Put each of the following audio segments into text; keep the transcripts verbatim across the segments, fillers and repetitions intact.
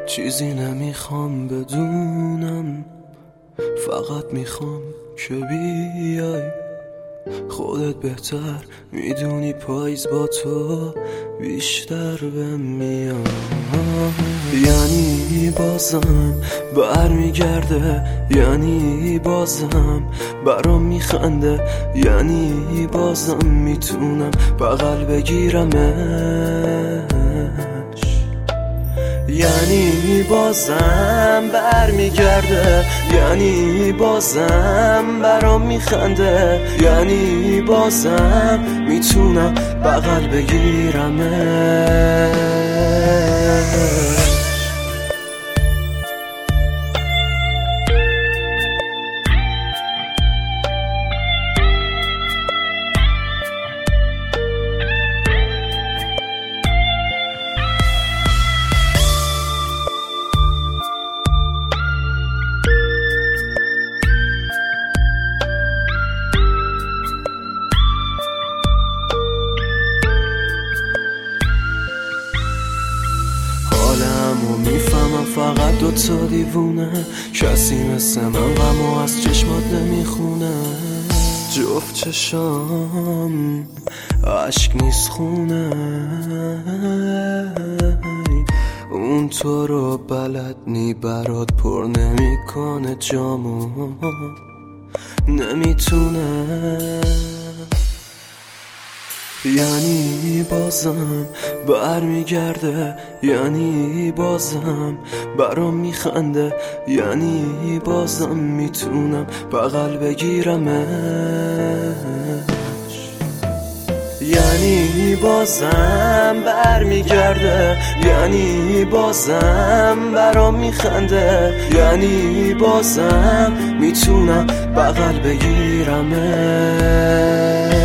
چیزی نمیخوام بدونم، فقط میخوام که بیای. خودت بهتر میدونی پاییز با تو بیشتر بهم میاد. یعنی بازم برمیگرده، یعنی بازم برام میخنده، یعنی بازم میتونم بغل بگیرمش، یعنی بازم برمیگرده، یعنی بازم برام میخنده، یعنی بازم میتونم بغل بگیرمش. حالمو میفهمم فقط دوتا دیوونه، کسی مثل من غمو از چشمات نمیخونه. جفت چشام عشق نیست خونه، اون تو رو بلد نی برات پر نمیکنه جامو، نمیتونه. یعنی بازم برمیگرده، یعنی بازم برام میخنده، یعنی بازم میتونم بغل بگیرمش، یعنی بازم برمیگرده، یعنی بازم برام میخنده، یعنی بازم میتونم بغل بگیرمش.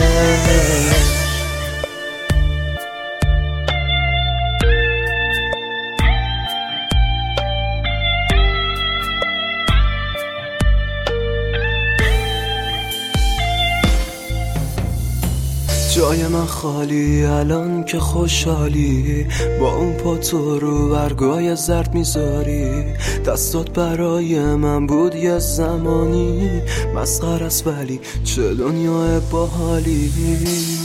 جای من خالی الان که خوشحالی، با اون پاتو رو برگای زرد میذاری. دستات برای من بود یه زمانی مسخره است، ولی چه دنیای باحالی.